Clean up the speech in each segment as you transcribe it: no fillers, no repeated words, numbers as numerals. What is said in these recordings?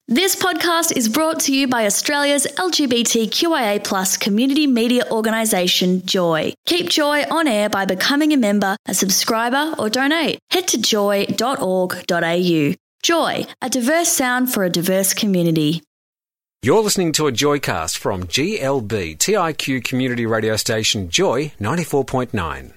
This podcast is brought to you by Australia's LGBTQIA+ community media organisation, Joy. Keep Joy on air by becoming a member, a subscriber or donate. Head to joy.org.au. Joy, a diverse sound for a diverse community. You're listening to a Joycast from GLB, TIQ community radio station Joy 94.9.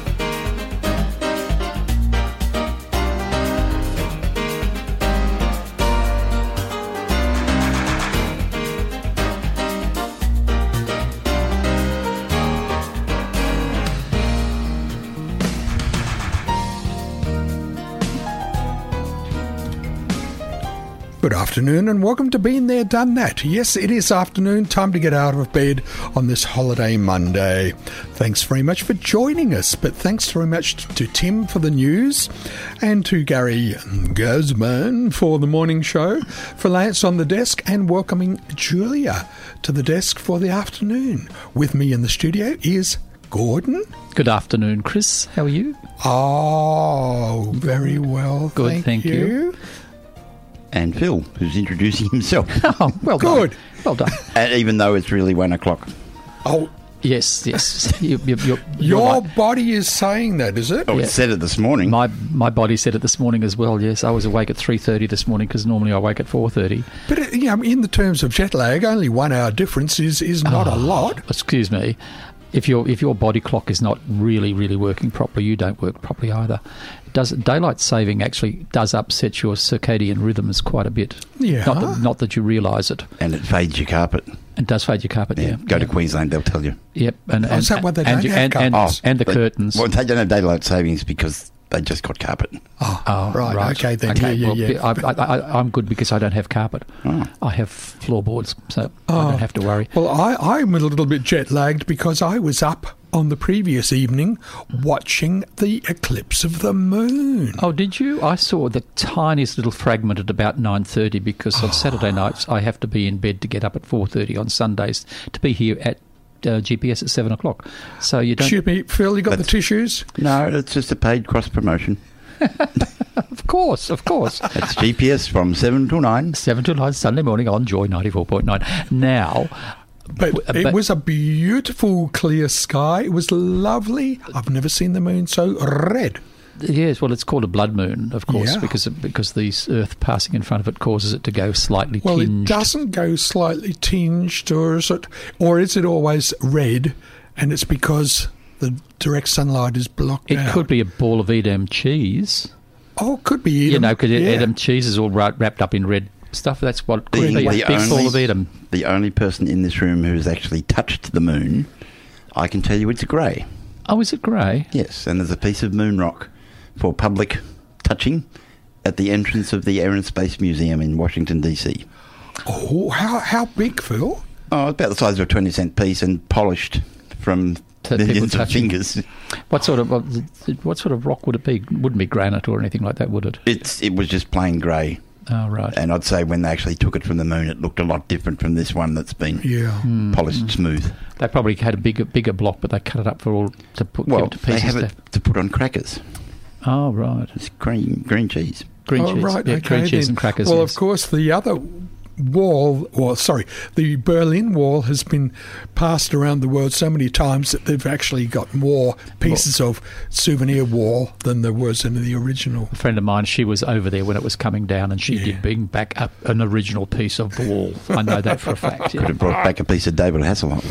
Good afternoon and welcome to Been There, Done That. Yes, it is afternoon, time to get out of bed on this holiday Monday. Thanks very much for joining us, but thanks very much to Tim for the news and to Gary Guzman for the morning show, for Lance on the desk and welcoming Julia to the desk for the afternoon. With me in the studio is Gordon. Good afternoon, Chris. How are you? Oh, very well. Good, thank you. And Phil, who's introducing himself. Oh, well Good. done. Well done. And even though it's really 1 o'clock. Oh, Yes. You're your right. body is saying that, is it? Oh, it said it this morning. My body said it this morning as well, yes. I was awake at 3:30 this morning because normally I wake at 4:30. But in the terms of jet lag, only 1 hour difference is not a lot. Excuse me. If your body clock is not really working properly, you don't work properly either. Daylight saving actually does upset your circadian rhythms quite a bit. Yeah. Not that you realise it. And it fades your carpet. It does fade your carpet, yeah. Go to Queensland, they'll tell you. Yep. And is that why they don't have carpets? And the curtains. Well, they don't have daylight savings because they just got carpet. Oh, right. Okay, then. Okay, Yeah. I'm good because I don't have carpet. Oh. I have floorboards, so I don't have to worry. Well, I'm a little bit jet lagged because I was up on the previous evening watching the eclipse of the moon. Oh, did you? I saw the tiniest little fragment at about 9:30 because on Saturday nights I have to be in bed to get up at 4:30 on Sundays to be here at GPS at 7 o'clock. So you don't... Excuse me, Phil, you got the tissues? No, it's just a paid cross-promotion. Of course. It's GPS from 7 till 9. 7 to 9 Sunday morning on Joy 94.9. Now... But it was a beautiful clear sky. It was lovely. I've never seen the moon so red. Yes, well, it's called a blood moon, of course, Yeah. because the Earth passing in front of it causes it to go slightly Well, tinged. it doesn't go slightly tinged, or is it always red, and it's because the direct sunlight is blocked out? It could be a ball of Edam cheese. Oh, it could be Edam. Because Edam cheese is all wrapped up in red stuff. That's what could be a big ball of Edam. The only person in this room who's actually touched the moon, I can tell you it's grey. Oh, is it grey? Yes, and there's a piece of moon rock for public touching at the entrance of the Air and Space Museum in Washington, D.C. Oh, how big, Phil? Oh, about the size of a 20-cent piece and polished from So people millions of touching. fingers. What sort of rock would it be? Wouldn't be granite or anything like that, would it? It was just plain grey. Oh, right. And I'd say when they actually took it from the moon, it looked a lot different from this one that's been polished smooth. They probably had a bigger block, but they cut it up give it to pieces. They have it to put on crackers. Oh, right. It's green cheese. Green Oh, cheese. right, Yeah, okay, green cheese then. and crackers. Well, yes. of course, the other the Berlin Wall has been passed around the world so many times that they've actually got more pieces of souvenir wall than there was in the original. A friend of mine, she was over there when it was coming down, and she did bring back up an original piece of the wall. I know that for a fact. Could have brought back a piece of David Hasselhoff.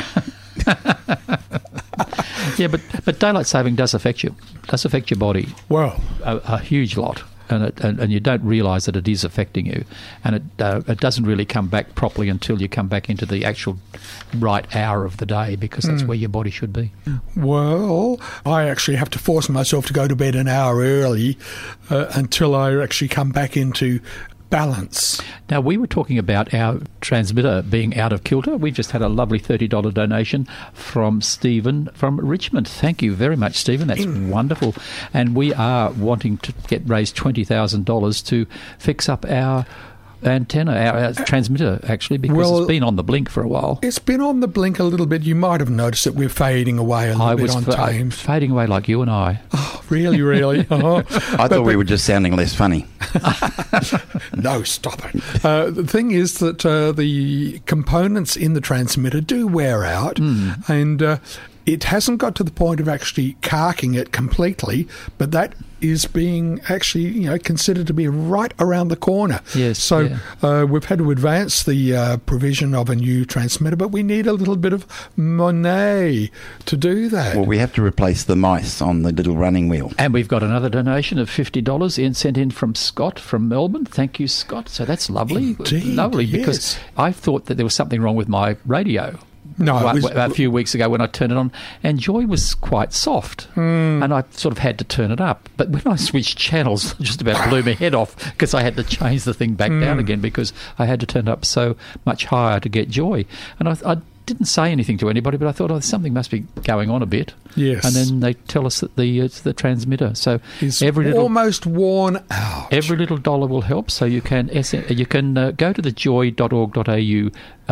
Yeah, but daylight saving does affect you. Does affect your body Well, a huge lot, and you don't realise that it is affecting you, and it doesn't really come back properly until you come back into the actual right hour of the day, because that's where your body should be. well, I actually have to force myself to go to bed an hour early until I actually come back into balance. Now, we were talking about our transmitter being out of kilter. We've just had a lovely $30 donation from Stephen from Richmond. Thank you very much, Stephen. That's wonderful. And we are wanting to raise $20,000 to fix up our antenna, our transmitter, actually, because it's been on the blink for a while. It's been on the blink a little bit. You might have noticed that we're fading away a little bit on Thames. Fading away like you and I. Oh, really, really? Uh-huh. I thought we were just sounding less funny. No, stop it. The thing is that the components in the transmitter do wear out, and it hasn't got to the point of actually carking it completely, but that is being actually, considered to be right around the corner. Yes. So we've had to advance the provision of a new transmitter, but we need a little bit of money to do that. Well, we have to replace the mice on the little running wheel. And we've got another donation of $50 sent in from Scott from Melbourne. Thank you, Scott. So that's lovely. Indeed, lovely, yes. because I thought that there was something wrong with my radio. No, a few weeks ago when I turned it on, and Joy was quite soft, and I sort of had to turn it up. But when I switched channels, it just about blew my head off because I had to change the thing back down again because I had to turn it up so much higher to get Joy. And I didn't say anything to anybody, but I thought, something must be going on a bit. Yes. And then they tell us that it's the transmitter. So it's almost worn out. Every little dollar will help. So you can go to the joy.org.au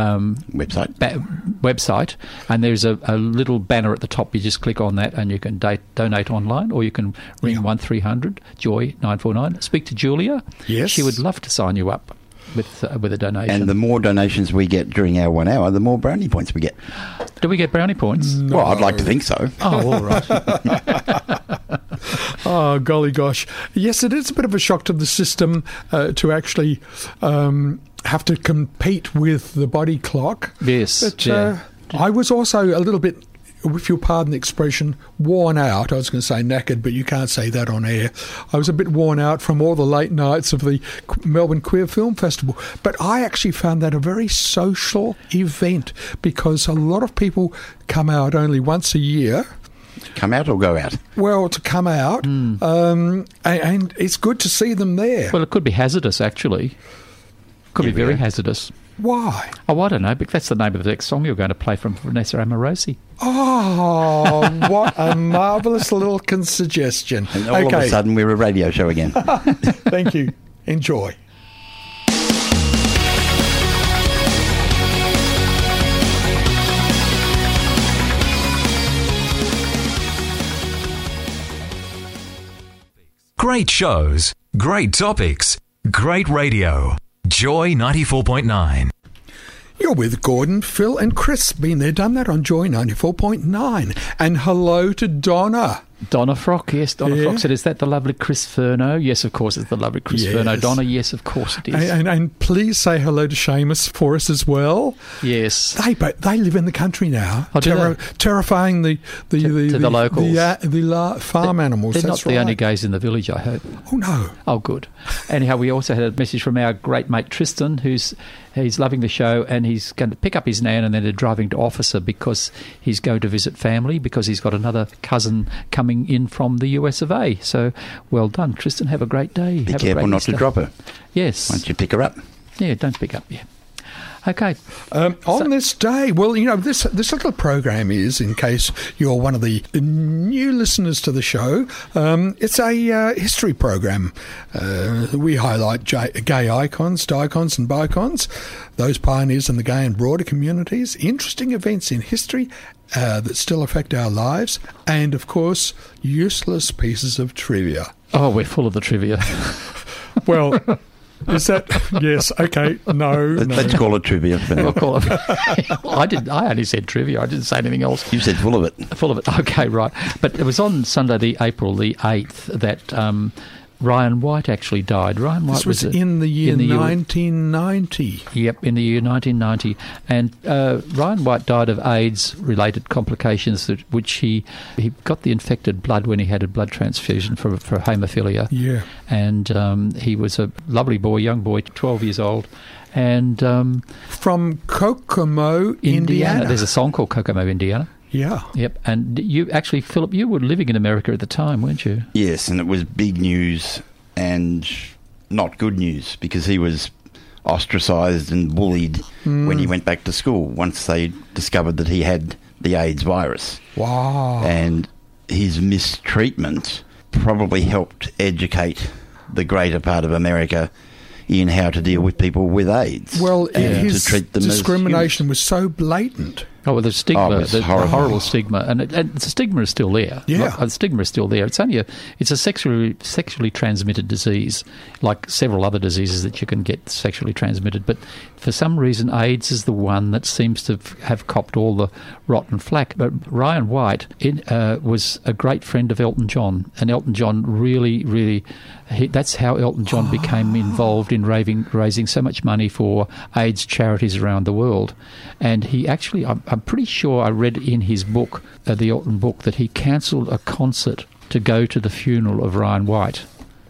website, and there's a little banner at the top. You just click on that, and you can donate online, or you can ring 1300 Joy 949. Speak to Julia. Yes, she would love to sign you up with a donation. And the more donations we get during our 1 hour, the more brownie points we get. Do we get brownie points? No. Well, I'd like to think so. Oh, all right. Oh, golly gosh. Yes, it is a bit of a shock to the system to actually have to compete with the body clock. Yes. But I was also a little bit, if you'll pardon the expression, worn out. I was going to say knackered, but you can't say that on air. I was a bit worn out from all the late nights of the Melbourne Queer Film Festival. But I actually found that a very social event because a lot of people come out only once a year. Come out or go out? Well, to come out, and it's good to see them there. Well, it could be hazardous, actually. Could be very hazardous. Why? Oh, I don't know, but that's the name of the next song you're going to play from Vanessa Amorosi. Oh, what a marvellous little suggestion. And all of a sudden, we're a radio show again. Thank you. Enjoy. Great shows, great topics, great radio. Joy 94.9. You're with Gordon, Phil and Chris. Been there, done that on Joy 94.9. And hello to Donna. Donna Frock, yes. Donna Frock said, is that the lovely Chris Furno? Yes, of course, it's the lovely Chris Furno. Donna, yes, of course it is. And please say hello to Seamus for us as well. Yes. They live in the country now, terrifying the locals. The farm animals. They're not the only gays in the village, I hope. Oh, no. Oh, good. Anyhow, we also had a message from our great mate Tristan, he's loving the show, and he's going to pick up his nan and then they're driving to Officer because he's going to visit family because he's got another cousin coming in from the US of A. So, well done, Tristan. Have a great day. Be careful not to drop her. Yes. Once you pick her up. Yeah, don't pick up, yeah. Okay. On this day, well, this little program is, in case you're one of the new listeners to the show, it's a history program. We highlight gay icons, dicons and bicons, those pioneers in the gay and broader communities, interesting events in history that still affect our lives, and, of course, useless pieces of trivia. Oh, we're full of the trivia. Well... Is that yes? Okay, no. Let's call it trivia. We'll call it. I only said trivia. I didn't say anything else. You said full of it. Full of it. Okay, right. But it was on Sunday, April the 8th, that Ryan White actually died. Ryan White was in the year 1990. Yep, in the year 1990. And Ryan White died of AIDS-related complications, which he got the infected blood when he had a blood transfusion for haemophilia. Yeah. And he was a lovely boy, young boy, 12 years old. And from Kokomo, Indiana. There's a song called Kokomo, Indiana. Yeah. Yep. And you actually, Philip, you were living in America at the time, weren't you? Yes, and it was big news and not good news because he was ostracised and bullied when he went back to school once they discovered that he had the AIDS virus. Wow. And his mistreatment probably helped educate the greater part of America in how to deal with people with AIDS. Well, and his to treat them discrimination was so blatant. Oh, well, the stigma, it's the horrible. horrible stigma, and the stigma is still there. Yeah. The stigma is still there. It's a sexually transmitted disease, like several other diseases that you can get sexually transmitted. But for some reason, AIDS is the one that seems to have copped all the rotten flack. But Ryan White was a great friend of Elton John, and Elton John really. That's how Elton John became involved in raising so much money for AIDS charities around the world. And he actually, I'm pretty sure I read in his book, the Elton book, that he cancelled a concert to go to the funeral of Ryan White.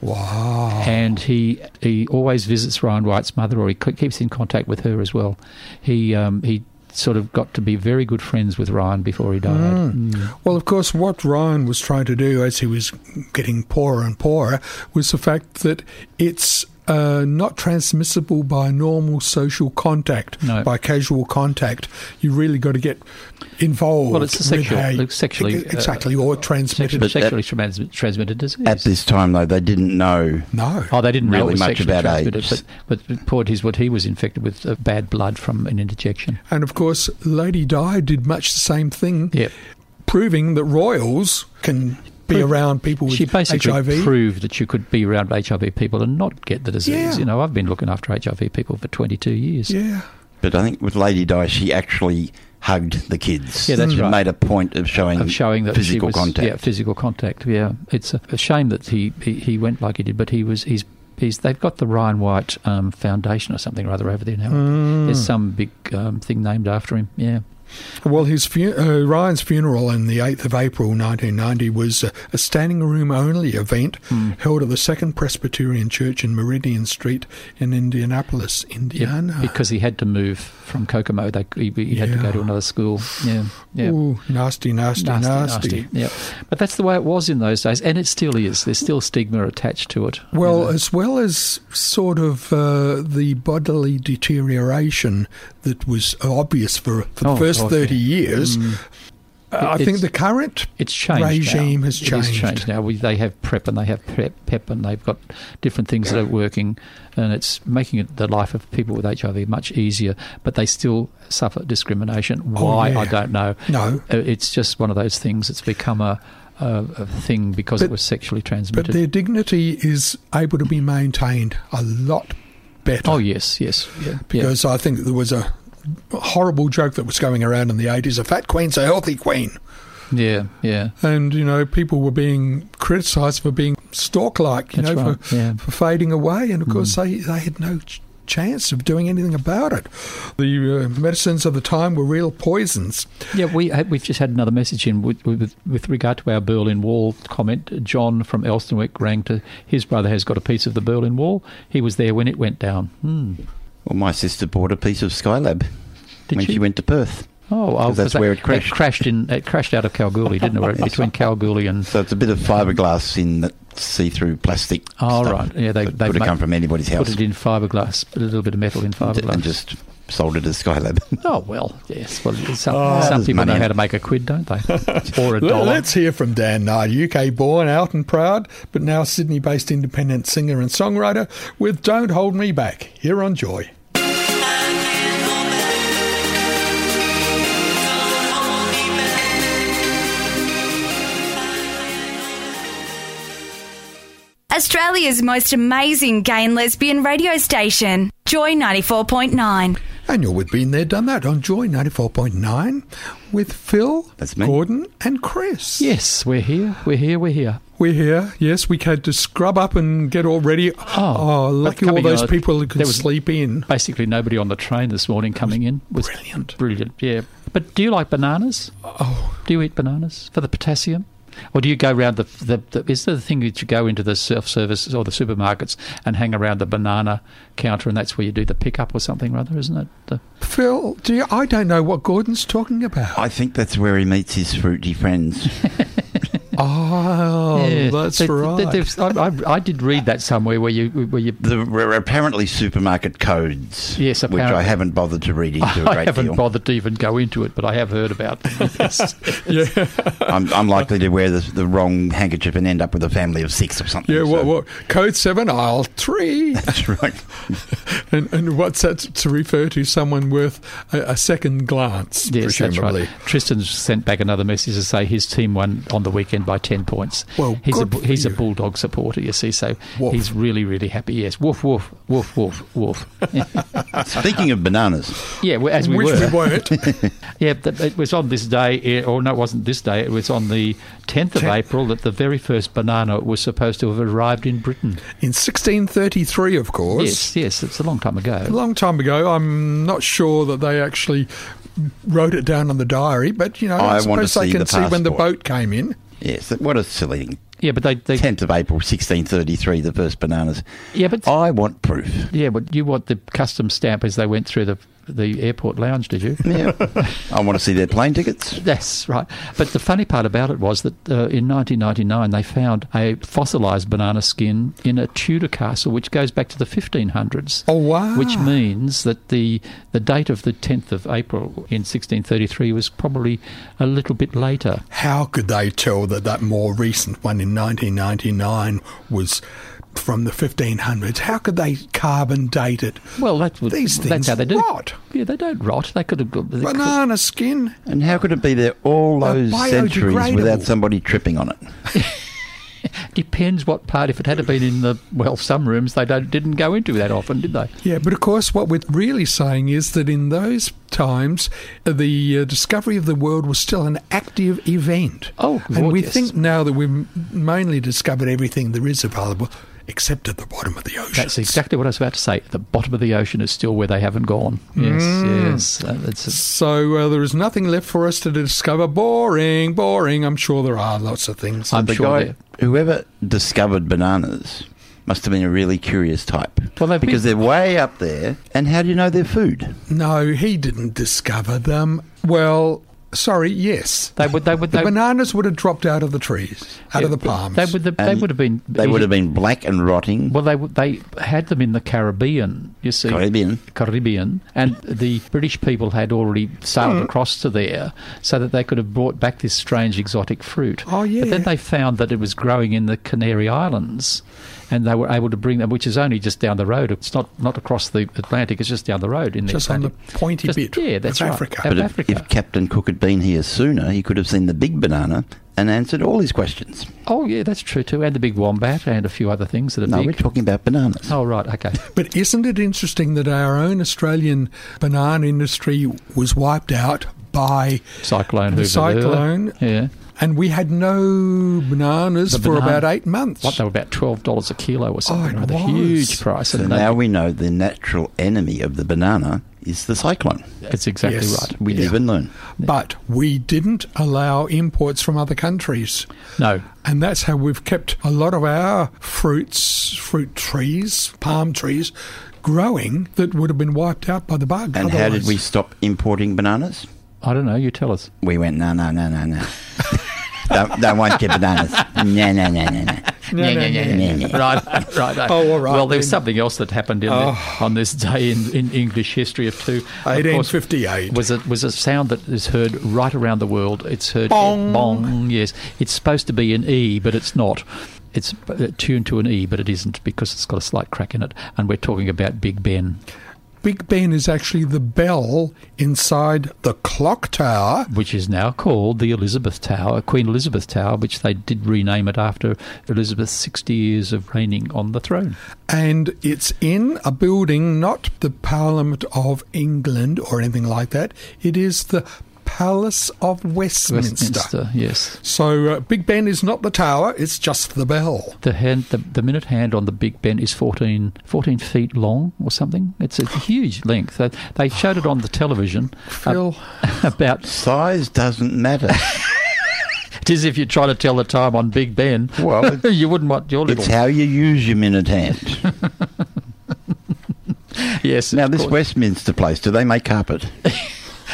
Wow. And he always visits Ryan White's mother, or he keeps in contact with her as well. He sort of got to be very good friends with Ryan before he died. Well, of course, what Ryan was trying to do as he was getting poorer and poorer was the fact that it's not transmissible by normal social contact, by casual contact. You really got to get involved. Well, it's a sexually transmitted disease. At this time, though, they didn't know. No. Oh, they didn't know really it was much sexually about transmitted, AIDS. But poor what he was infected with bad blood from an interjection. And of course, Lady Di did much the same thing, Yep. proving that royals can be around people with She basically HIV. proved that you could be around HIV people and not get the disease. Yeah. You know, I've been looking after HIV people for 22 years. Yeah. But I think with Lady Di, she actually hugged the kids. Yeah, that's right. Made a point of showing that physical she was, contact. Yeah, physical contact. Yeah, it's a shame that he went like he did, but they've got the Ryan White Foundation or something or other over there now. There's some big thing named after him. Yeah. Well, Ryan's funeral on the 8th of April 1990 was a standing room only event held at the Second Presbyterian Church in Meridian Street in Indianapolis, Indiana. Yeah, because he had to move from Kokomo. He had to go to another school. Yeah. Ooh, nasty. Yeah, but that's the way it was in those days, and it still is. There's still stigma attached to it. Well, as well as sort of the bodily deterioration that was obvious for the first 30 years, I think the current regime has changed. It is changed now. They have PrEP and they have PEP and they've got different things that are working, and it's making the life of people with HIV much easier, but they still suffer discrimination. Why, I don't know. No. It's just one of those things. It's become a thing because it was sexually transmitted. But their dignity is able to be maintained a lot better. Oh, yes. Yeah. Because I think there was a horrible joke that was going around in the 80s, a fat queen's a healthy queen. Yeah. And, people were being criticised for being stork-like, for fading away. And, of course, they had no chance of doing anything about it. The medicines of the time were real poisons. Yeah, we've just had another message in with regard to our Berlin Wall comment. John from Elstonwick rang to his brother has got a piece of the Berlin Wall. He was there when it went down. Well, my sister bought a piece of Skylab when she went to Perth. Oh, that's where it crashed. It crashed out of Kalgoorlie, didn't it? Between Kalgoorlie and... So it's a bit of fiberglass in that see-through plastic stuff. Right. Yeah, they could have come from anybody's house. Put it in fiberglass, put a little bit of metal in fiberglass. And just sold it as Skylab. Oh, well, yes. Well, some people know how to make a quid, don't they? Or a dollar. Let's hear from Dan Knight, UK-born, out and proud, but now Sydney-based independent singer and songwriter with Don't Hold Me Back, here on Joy. Australia's most amazing gay and lesbian radio station, Joy 94.9. And you're with Been There, Done That on Joy 94.9 with Phil, that's me, Gordon and Chris. Yes, we're here. We're here. Yes, we had to scrub up and get all ready. Lucky all those people who could sleep in. Basically nobody on the train this morning coming in. Was brilliant, yeah. But do you like bananas? Oh. Do you eat bananas for the potassium? Or do you go around is there the thing that you go into the self-service or the supermarkets and hang around the banana counter and that's where you do the pickup or something or other, isn't it? Phil, I don't know what Gordon's talking about. I think that's where he meets his fruity friends. Oh, that's right. I did read that somewhere where you. There were apparently supermarket codes. Yes, which I haven't bothered to read into a great deal. I haven't bothered to even go into it, but I have heard about them. Yes. Yeah. I'm likely to wear the wrong handkerchief and end up with a family of 6 or something. Yeah, what? Code 7, aisle 3. That's right. and what's that to refer to? Someone worth a second glance, yes, presumably. That's right. Tristan sent back another message to say his team won on the weekend by 10 points. Well, he's a Bulldog supporter, you see, so woof. He's really, really happy. Yes, woof, woof, woof, woof, woof. Speaking of bananas. Yeah, as we Which were. we weren't. Yeah, it was on this day, or no, it wasn't this day, it was on the 10th of April that the very first banana was supposed to have arrived in Britain. In 1633, of course. Yes, it's a long time ago. A long time ago. I'm not sure that they actually wrote it down on the diary, but, I suppose they can see when the boat came in. Yes, what a silly thing. Yeah, but they 10th of April, 1633, the first bananas. Yeah, but I want proof. Yeah, but you want the customs stamp as they went through the airport lounge, did you? Yeah. I want to see their plane tickets. That's right. But the funny part about it was that in 1999 they found a fossilised banana skin in a Tudor castle which goes back to the 1500s. Oh, wow. Which means that the date of the 10th of April in 1633 was probably a little bit later. How could they tell that more recent one in 1999 was from the 1500s? How could they carbon date it? Well, these things that's how they do. Rot. Yeah, they don't rot. They could have got banana skin. And how could it be there all those centuries without somebody tripping on it? Depends what part. If it had been in some rooms they didn't go into that often, did they? Yeah, but of course what we're really saying is that in those times the discovery of the world was still an active event. Oh, Lord, and we yes. think now that we've mainly discovered everything there is available, except at the bottom of the ocean. That's exactly what I was about to say. The bottom of the ocean is still where they haven't gone. Yes. So there is nothing left for us to discover. Boring. I'm sure there are lots of things. I'm sure whoever discovered bananas must have been a really curious type. Well, because they're way up there. And how do you know they're food? No, he didn't discover them. Well, sorry, yes. The bananas would have dropped out of the trees, out of the palms. They would have been black and rotting. Well, they had them in the Caribbean, you see. Caribbean. And the British people had already sailed across to there so that they could have brought back this strange exotic fruit. Oh, yeah. But then they found that it was growing in the Canary Islands, and they were able to bring them, which is only just down the road. It's not across the Atlantic, it's just down the road in the Atlantic. On the pointy bit of Africa. But if Captain Cook had been here sooner, he could have seen the big banana and answered all his questions. Oh, yeah, that's true too. And the big wombat and a few other things that are big. No, we're talking about bananas. Oh, right, okay. But isn't it interesting that our own Australian banana industry was wiped out by Cyclone the cyclone? Yeah. And we had no bananas for about 8 months. What, they were about $12 a kilo or something. Oh, a huge price. So now we know the natural enemy of the banana is the cyclone. That's exactly right. We live and learn. But we didn't allow imports from other countries. No. And that's how we've kept a lot of our fruit trees, palm trees, growing that would have been wiped out by the bug. And how did we stop importing bananas? I don't know. You tell us. We went, no. Don't want your bananas. No. Right. Oh, all right. Well, there's something else that happened on this day in English history of 1858. Was a sound that is heard right around the world. It's heard bong. Yes, it's supposed to be an E, but it's not. It's tuned to an E, but it isn't because it's got a slight crack in it. And we're talking about Big Ben. Big Ben is actually the bell inside the clock tower, which is now called the Elizabeth Tower, Queen Elizabeth Tower, which they did rename it after Elizabeth's 60 years of reigning on the throne. And it's in a building, not the Parliament of England or anything like that. It is the Palace of Westminster. Yes. So Big Ben is not the tower, it's just the bell. The minute hand on the Big Ben is 14 feet long or something. It's a huge length. They showed it on the television. Phil. About size doesn't matter. It is if you try to tell the time on Big Ben. Well, you wouldn't want your little... It's how you use your minute hand. Yes. Now, this Westminster place, do they make carpet?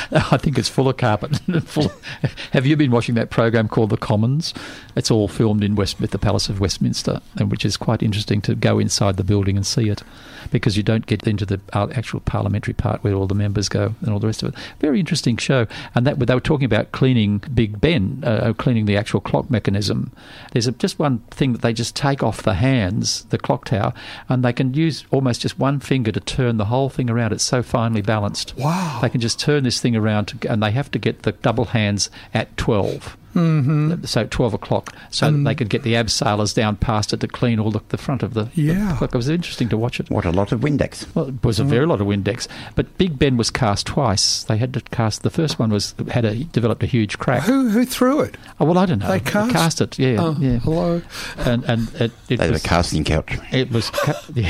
I think it's full of carpet. Have you been watching that program called The Commons? It's all filmed in the Palace of Westminster, and which is quite interesting to go inside the building and see it, because you don't get into the actual parliamentary part where all the members go and all the rest of it. Very interesting show. And that they were talking about cleaning Big Ben, cleaning the actual clock mechanism. There's just one thing that they just take off the hands, the clock tower, and they can use almost just one finger to turn the whole thing around. It's so finely balanced. Wow. They can just turn this thing around, and they have to get the double hands at 12. Mm-hmm. So 12 o'clock, so that they could get the abseilers down past it to clean all the front of the clock. It was interesting to watch it. What a lot of Windex. Well, it was a very lot of Windex. But Big Ben was cast twice. They had to cast. The first one developed a huge crack. Who threw it? Oh, well, I don't know. They cast it. Yeah. Oh, yeah. Hello. And it They had was a casting couch. It was. Yeah.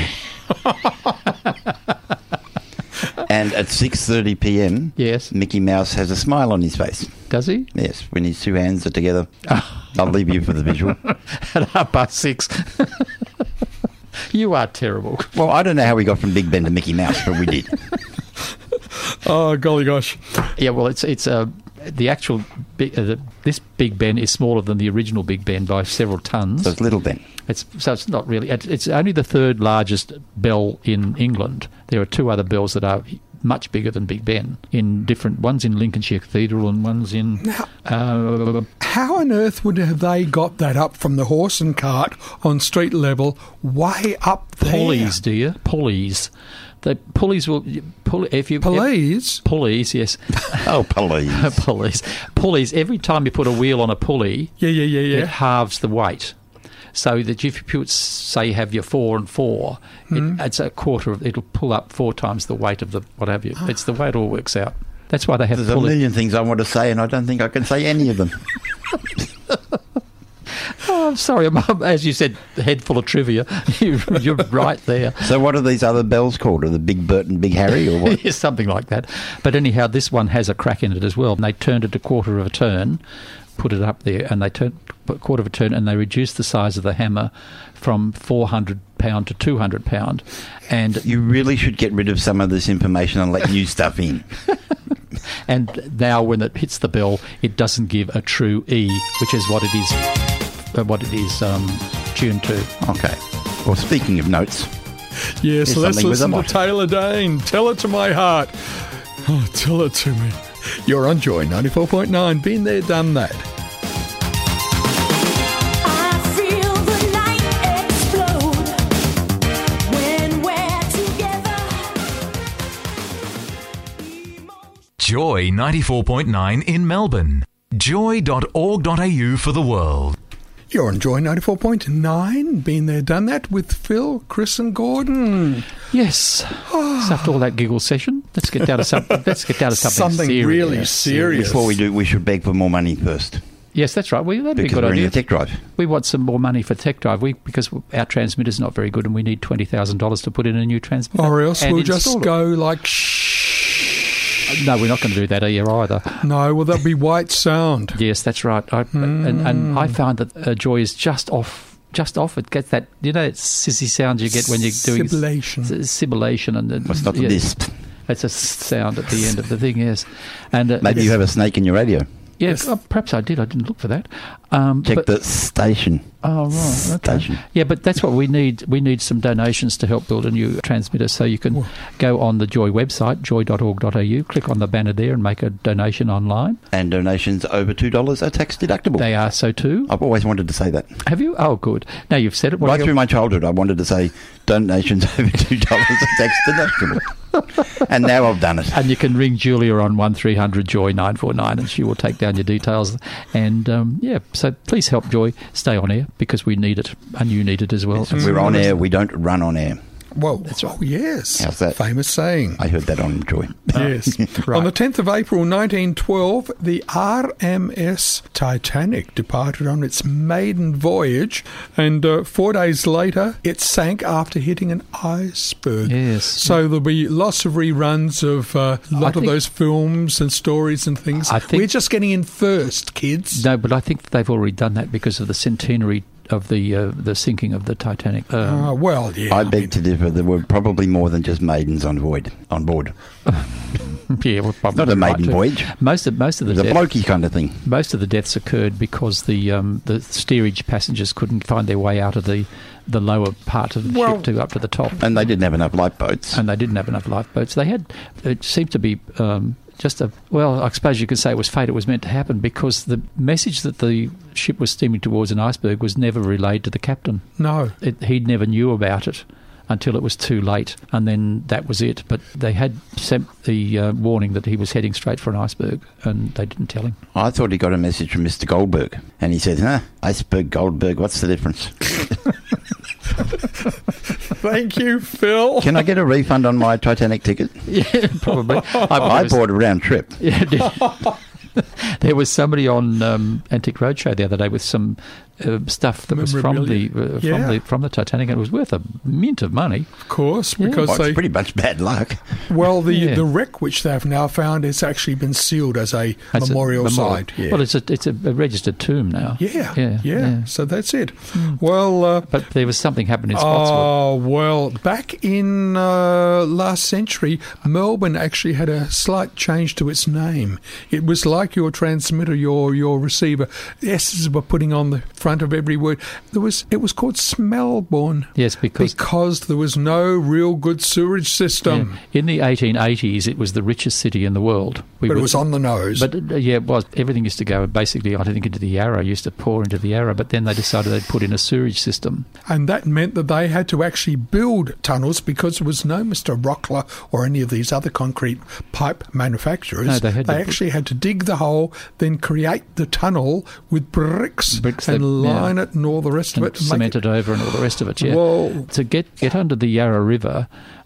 And at 6:30 p.m, Yes. Mickey Mouse has a smile on his face. Does he? Yes, when his two hands are together. I'll leave you for the visual. At 6:30. You are terrible. Well, I don't know how we got from Big Ben to Mickey Mouse, but we did. Oh, golly gosh. Yeah, well, it's the actual this Big Ben is smaller than the original Big Ben by several tons. So it's Little Ben. It's not really. It's only the third largest bell in England. There are two other bells that are much bigger than Big Ben. One's in Lincolnshire Cathedral and one's in. How on earth have they got that up from the horse and cart on street level way up there? Pulleys, dear. Pulleys. The pulleys will Pulleys? Pulleys, yes. Oh, pulleys. Pulleys. Every time you put a wheel on a pulley, Yeah. it halves the weight. So that if you put, say, you have your 4 and 4, it's a quarter of. It'll pull up 4 times the weight of the what have you. It's the way it all works out. That's why they have. There's a million things I want to say, and I don't think I can say any of them. Oh, I'm sorry. As you said, head full of trivia. You're right there. So what are these other bells called? Are the Big Bert and Big Harry, or what? Yeah, something like that. But anyhow, this one has a crack in it as well. And they turned it a quarter of a turn, put it up there, and they turned a quarter of a turn, and they reduced the size of the hammer from 400 pound to 200 pound. And You really should get rid of some of this information and let new stuff in. And now when it hits the bell, it doesn't give a true E, which is what it is tuned to. Okay. Well, speaking of notes, Yes, Here's let's something with listen a to lot. Taylor Dane. Tell it to my heart. Oh, tell it to me. You're on Joy 94.9. Been there, done that. I feel the night explode when we're together. Joy 94.9 in Melbourne. Joy.org.au for the world. You're on Joy 94.9. Been there, done that with Phil, Chris and Gordon. Yes. So after all that giggle session, let's get down to something. Something serious. really serious. before we do, we should beg for more money first. Yes, that's right. Well, that'd be a Because good we're in idea. the tech drive. We want some more money for Tech Drive because our transmitter's not very good and we need $20,000 to put in a new transmitter. Or else and we'll just install it. go like shh. No, we're not going to do that here either. No, well, that'll be white sound. Yes, that's right. And I found that Joy is just off. It gets that, that sissy sound you get when you're doing sibilation. And It's not the lisp. It's a sound at the end of the thing, yes. And Maybe you have a snake in your radio. Yes, perhaps I did. I didn't look for that. Check the station. Oh, right. Okay. Station. Yeah, but that's what we need. We need some donations to help build a new transmitter. So you can go on the Joy website, joy.org.au, click on the banner there and make a donation online. And donations over $2 are tax deductible. They are so too. I've always wanted to say that. Have you? Oh, good. Now you've said it. Right through my childhood, I wanted to say donations over $2 are tax deductible. And now I've done it. And you can ring Julia on 1300 Joy 949 and she will take down your details. And so please help Joy stay on air because we need it and you need it as well. We're on air, we don't run on air. Well, that's right. Oh, yes. How's that? Famous saying. I heard that on Joy. Yes. Right. On the 10th of April 1912, the RMS Titanic departed on its maiden voyage, and 4 days later, it sank after hitting an iceberg. Yes. So there'll be lots of reruns of a lot of those films and stories and things. I think- We're just getting in first, kids. No, but I think they've already done that because of the centenary of the sinking of the Titanic. Well, yeah. I beg to differ. There were probably more than just maidens on board. Yeah, well, probably Not a right maiden too. voyage. Most of the It was a deaths, blokey kind of thing. most of the deaths occurred because the steerage passengers couldn't find their way out of the lower part of the ship to go up to the top. And they didn't have enough lifeboats. And they didn't have enough lifeboats. It seemed to be I suppose you could say it was fate. It was meant to happen because the message that the ship was steaming towards an iceberg was never relayed to the captain. No. He never knew about it until it was too late, and then that was it. But they had sent the warning that he was heading straight for an iceberg, and they didn't tell him. I thought he got a message from Mr. Goldberg, and he said, iceberg, Goldberg, what's the difference? Thank you, Phil. Can I get a refund on my Titanic ticket? Yeah, probably. I bought a round trip. Yeah, there was somebody on Antique Roadshow the other day with some stuff that was from the Titanic, and it was worth a mint of money. Of course, because Well, it's pretty much bad luck. Well, the wreck which they've now found has actually been sealed as a memorial site. Yeah. Well, it's a registered tomb now. Yeah. So that's it. Well, but there was something happened in Spotswood. Oh, well, back in last century, Melbourne actually had a slight change to its name. It was like your transmitter, your receiver. S's were putting on the front of every word. It was called Smelbourne. Yes, because there was no real good sewerage system. Yeah. In the 1880s, it was the richest city in the world. But it was on the nose. But it was. Everything used to go basically, I think, into the Yarra. Used to pour into the Yarra. But then they decided they'd put in a sewerage system. And that meant that they had to actually build tunnels because there was no Mr. Rockler or any of these other concrete pipe manufacturers. No, they actually had to dig the hole, then create the tunnel with bricks and line it and all the rest of it. Cement it over and all the rest of it, yeah. Well, to get under the Yarra River,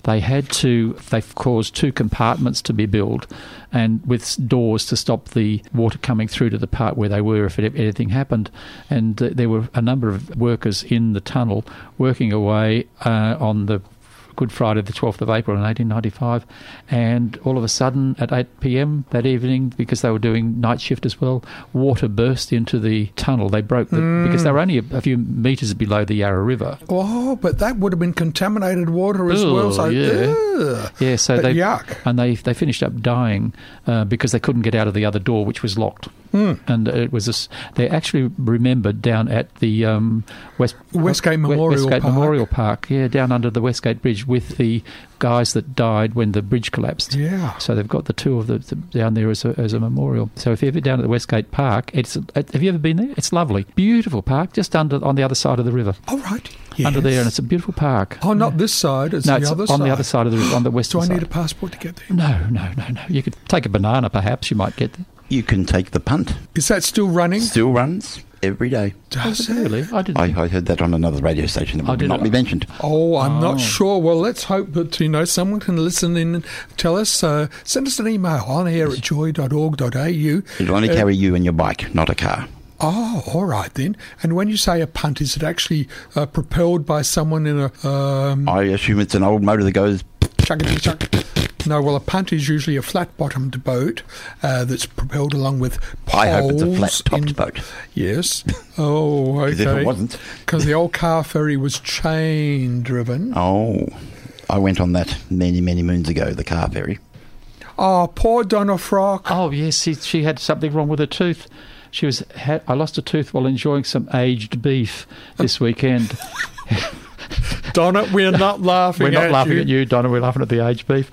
they've caused 2 compartments to be built and with doors to stop the water coming through to the part where they were if anything happened. And there were a number of workers in the tunnel working away on the Good Friday, the 12th of April in 1895, and all of a sudden at 8 p.m. that evening, because they were doing night shift as well, water burst into the tunnel. They broke because they were only a few metres below the Yarra River. Oh, but that would have been contaminated water as well. So, yeah. So yuck. And they finished up dying because they couldn't get out of the other door, which was locked. And it was they actually remembered down at the Westgate Memorial Park. Yeah, down under the Westgate Bridge with the guys that died when the bridge collapsed. Yeah. So they've got the 2 of them down there as a memorial. So if you're ever down at the Westgate Park, have you ever been there? It's lovely, beautiful park, just on the other side of the river. Oh, right. Yes. Under there, and it's a beautiful park. Oh, not this side. It's no, the it's other on side. the other side of the river, on the western side. Do I need a passport to get there? No. You could take a banana, perhaps. You might get there. You can take the punt. Is that still running? Still runs every day. Does it? Really? I heard that on another radio station that would not be mentioned. Oh, I'm not sure. Well, let's hope that, someone can listen in and tell us. Send us an email on air at joy.org.au. It'll only carry you and your bike, not a car. Oh, all right then. And when you say a punt, is it actually propelled by someone in a... I assume it's an old motor that goes... Chuck. No, well, a punt is usually a flat-bottomed boat that's propelled along with poles. I hope it's a flat-topped boat. Yes. Oh, okay. Because if it wasn't... Because the old car ferry was chain-driven. Oh, I went on that many, many moons ago, the car ferry. Oh, poor Donna Frock. Oh, yes, she had something wrong with her tooth. I lost a tooth while enjoying some aged beef this weekend. Donna, we're not laughing at you. We're not laughing at you, Donna. We're laughing at the aged beef.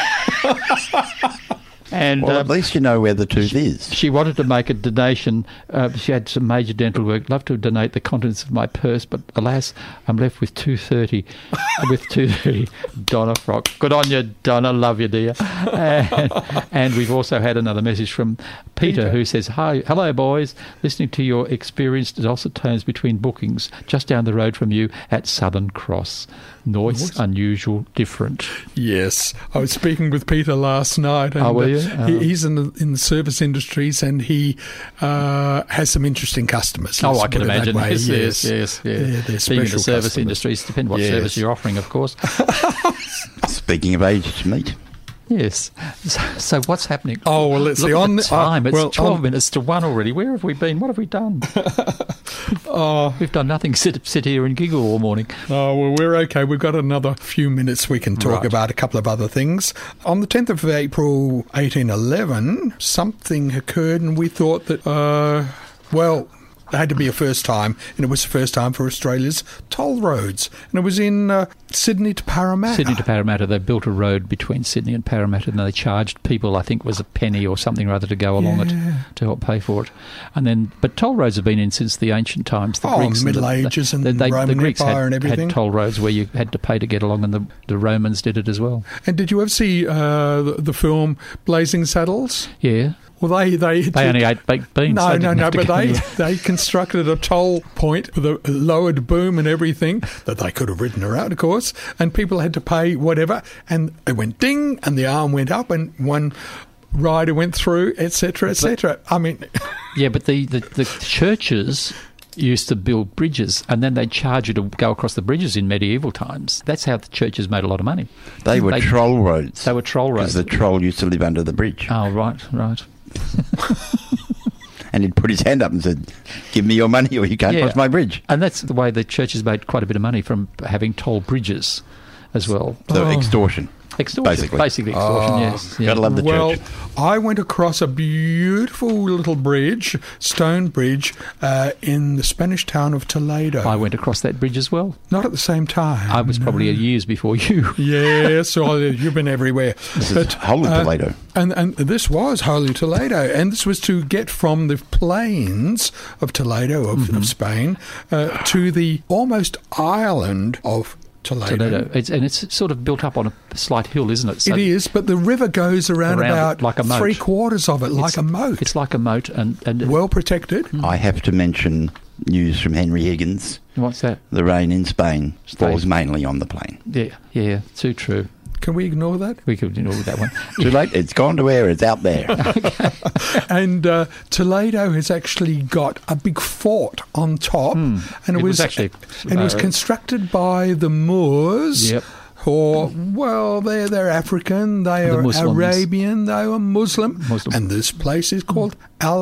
And well, at least you know where the tooth is. She wanted to make a donation. She had some major dental work. Loved to donate the contents of my purse, but alas, I'm left with $2.30. With $2.30, Donna Frock. Good on you, Donna. Love you, dear. And we've also had another message from Peter, who says, "Hi, hello, boys. Listening to your experienced dulcet tones between bookings, just down the road from you at Southern Cross. Noise, unusual, different." Yes, I was speaking with Peter last night. And, were you? He's in the service industries, and he has some interesting customers. I can imagine. Yes. They're Being in the service customers. industries, depends what service you're offering, of course. Speaking of aged meat. Yes. So what's happening? Oh, well, let's Look see. at the time. It's 12 on- minutes to 1 already. Where have we been? What have we done? We've done nothing. Sit here and giggle all morning. Oh, well, we're okay. We've got another few minutes we can talk Right. about a couple of other things. On the 10th of April 1811, something occurred and we thought that, it had to be a first time, and it was the first time for Australia's toll roads. And it was in Sydney to Parramatta. Sydney to Parramatta, they built a road between Sydney and Parramatta, and they charged people, I think it was a penny or something or other, to go along it to help pay for it. And then, but toll roads have been in since the ancient times. The Greeks Middle and Ages and the Roman Greeks Empire and everything. had toll roads where you had to pay to get along, and the Romans did it as well. And did you ever see the film Blazing Saddles? Yeah. Well, they only ate baked beans. No, They didn't have to but go they anywhere. they constructed a toll point with a lowered boom and everything that they could have ridden around, of course, and people had to pay whatever, and it went ding, and the arm went up, and one rider went through, etc., etc. I mean, Yeah, but the churches used to build bridges, and then they'd charge you to go across the bridges in medieval times. That's how the churches made a lot of money. They were troll roads. They were troll roads. Because the troll used to live under the bridge. Oh, right. And he'd put his hand up and said, give me your money or you can't cross my bridge. And that's the way the churches made quite a bit of money from having toll bridges as well. So extortion. Extortion. Basically extortion, yes. Yeah. Gotta love the church. I went across a beautiful little bridge, stone bridge, in the Spanish town of Toledo. I went across that bridge as well. Not at the same time. I was probably years before you. Yes, you've been everywhere. This is Holy Toledo. And this was Holy Toledo, and this was to get from the plains of Toledo, of Spain, to the almost island of Toledo. It's sort of built up on a slight hill, isn't it? So It is, but the river goes around about like a moat. 3/4 of it, like a moat. It's like a moat, and Well protected. I have to mention news from Henry Higgins. What's that? The rain in Spain falls mainly on the plain. Yeah, too true. Can we ignore that? We could ignore that one. Too late. It's gone to air. It's out there. And Toledo has actually got a big fort on top, and it was actually constructed by the Moors. Yep. Or, well, they're African, they are Muslims. Arabian, they are Muslim. Muslim. And this place is called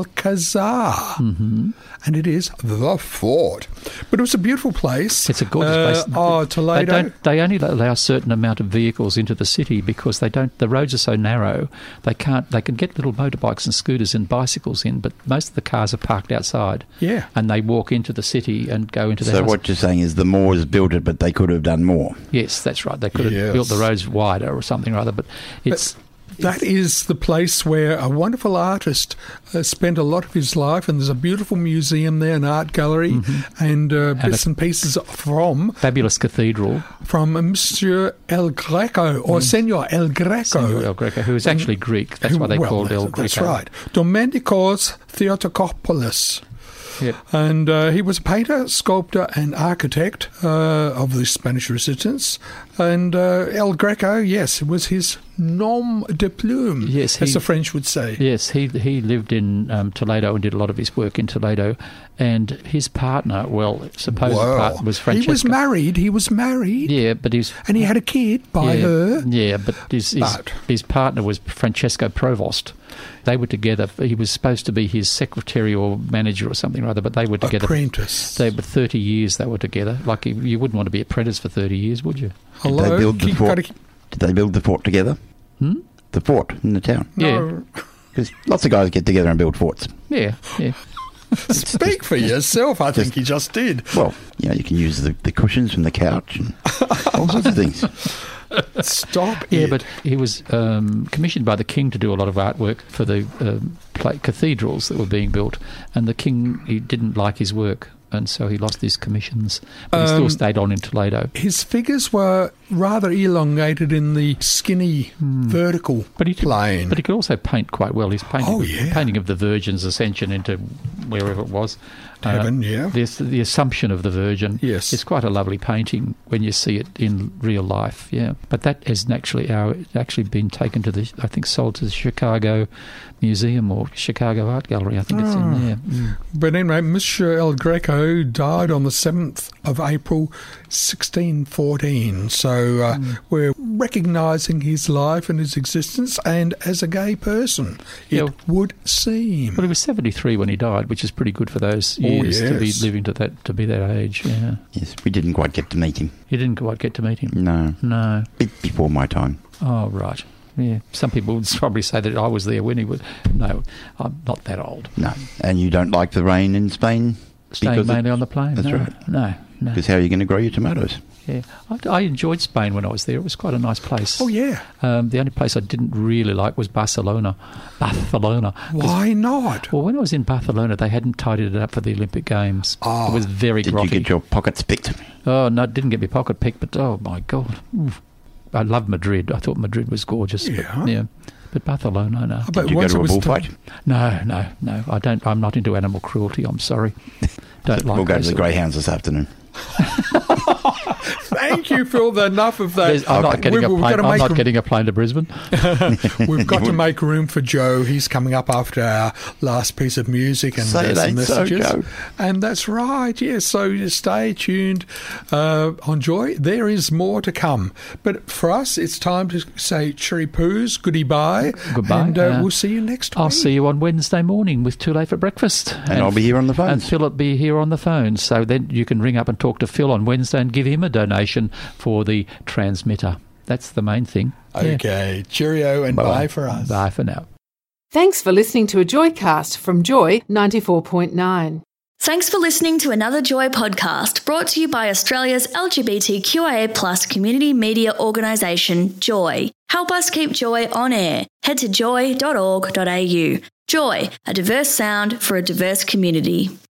Alcazar. And it is the fort. But it was a beautiful place. It's a gorgeous place. Toledo. They only allow a certain amount of vehicles into the city because the roads are so narrow. They can get little motorbikes and scooters and bicycles in, but most of the cars are parked outside. Yeah. And they walk into the city and go into the So house. what you're saying is the Moors built it, but they could have done more. Yes, that's right. They could have built the roads wider or something or other, but it's... That is the place where a wonderful artist spent a lot of his life, and there's a beautiful museum there, an art gallery, and bits and pieces from fabulous cathedral. From Monsieur El Greco, or Senor El Greco. Senor El Greco, who is actually Greek. That's why they called El Greco. That's right. Domenikos Theotokopoulos. Yep. And he was a painter, sculptor and architect of the Spanish Resistance. And El Greco, yes, it was his nom de plume, as the French would say. Yes, he lived in Toledo and did a lot of his work in Toledo. And his partner, partner was Francesca. He was married. Yeah, but and he had a kid by her. Yeah, but his partner was Francesco Provost. They were together. He was supposed to be his secretary or manager or something or other, but they were together. Apprentice. They were 30 years they were together. Like, you wouldn't want to be apprentice for 30 years, would you? Did they build the fort? Did they build the fort together? The fort in the town? Yeah. Because lots of guys get together and build forts. Yeah. Speak for yourself. I think he just did. Well, you can use the cushions from the couch and all sorts of things. Stop it. Yeah, but he was commissioned by the king to do a lot of artwork for the cathedrals that were being built, and the king, he didn't like his work, and so he lost his commissions, but he still stayed on in Toledo. His figures were rather elongated in the skinny vertical plane. But he could also paint quite well. His painting of the Virgin's ascension into wherever it was. Heaven, The Assumption of the Virgin. Yes. It's quite a lovely painting when you see it in real life, yeah. But that has actually been taken to sold to the Chicago Museum or Chicago Art Gallery. I think it's in there. But anyway, Monsieur El Greco died on the 7th of April 1614. So we're recognising his life and his existence, and as a gay person, it would seem. Well, he was 73 when he died, which is pretty good for those years to be living to be that age. Yeah. Yes, we didn't quite get to meet him. You didn't quite get to meet him? No. Bit before my time. Oh, right. Yeah. Some people would probably say that I was there when he was. No, I'm not that old. No. And you don't like the rain in Spain? Staying mainly on the plain? That's no, right. No. Because how are you going to grow your tomatoes? Yeah, I enjoyed Spain when I was there. It was quite a nice place. Oh, yeah. The only place I didn't really like was Barcelona. Why not? Well, when I was in Barcelona, they hadn't tidied it up for the Olympic Games. It was very grotty. Did you get your pockets picked? Oh, no, didn't get my pocket picked, but oh, my God. Oof. I love Madrid. I thought Madrid was gorgeous. Yeah. But Barcelona, no. Did you go to a bullfight? No. I don't. I'm not into animal cruelty. I'm sorry. Don't like. We'll go to the Greyhounds this afternoon. Thank you, Phil. Enough of that. I'm not getting a plane to Brisbane. We've got to make room for Joe. He's coming up after our last piece of music and some messages. So, Joe. And that's right. Yes. So stay tuned on Joy. There is more to come. But for us, it's time to say chirry poos, goodie bye. Goodbye. And we'll see you next week. I'll see you on Wednesday morning with Too Late for Breakfast. And I'll be here on the phone. And Phil will be here on the phone. So then you can ring up and talk to Phil on Wednesday and give him a donation for the transmitter. That's the main thing. Okay. Cheerio and bye for us. Bye for now. Thanks for listening to a Joycast from Joy 94.9. Thanks for listening to another Joy podcast brought to you by Australia's LGBTQIA+ community media organisation, Joy. Help us keep Joy on air. Head to joy.org.au. Joy, a diverse sound for a diverse community.